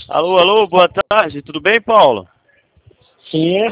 Alô, alô, boa tarde, tudo bem, Paulo? Sim.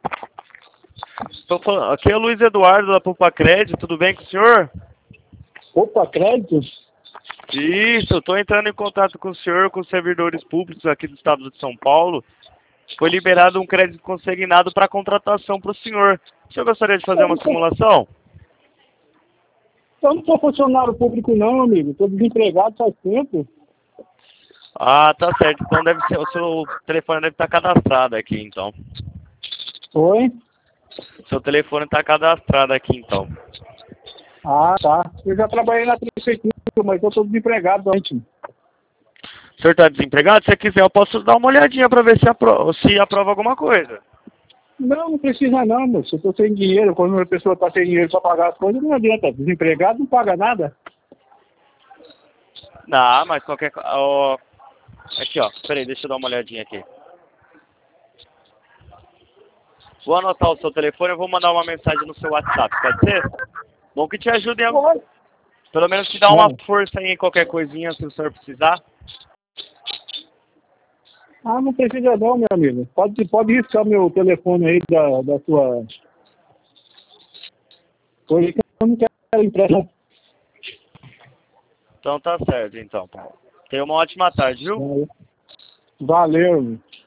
Aqui é o Luiz Eduardo da Poupa Crédito, tudo bem com o senhor? Opa, crédito? Isso, eu estou entrando em contato com o senhor, com os servidores públicos aqui do estado de São Paulo. Foi liberado um crédito consignado para contratação para o senhor. O senhor gostaria de fazer uma simulação? Eu não sou funcionário público não, amigo. Estou desempregado faz tempo. Ah, tá certo. Então deve ser, o seu telefone deve estar cadastrado aqui, então. Foi? Seu telefone está cadastrado aqui, então. Ah, tá. Eu já trabalhei na prefeitura, mas eu estou desempregado antes. O senhor está desempregado? Se você quiser, eu posso dar uma olhadinha para ver se aprova alguma coisa. Não precisa não, moço. Eu estou sem dinheiro. Quando uma pessoa está sem dinheiro para pagar as coisas, não adianta. Desempregado não paga nada. Não, mas qualquer coisa... Aqui, ó. Peraí, deixa eu dar uma olhadinha aqui. Vou anotar o seu telefone, eu vou mandar uma mensagem no seu WhatsApp, pode ser? Bom que te ajude, pelo menos te dá uma Não. força aí em qualquer coisinha, se o senhor precisar. Ah, não precisa não, meu amigo. Pode riscar meu telefone aí da sua... Coisa que eu não quero empréstimo. Então tá certo, então, Paulo. Tenha uma ótima tarde, viu? Valeu, amigo.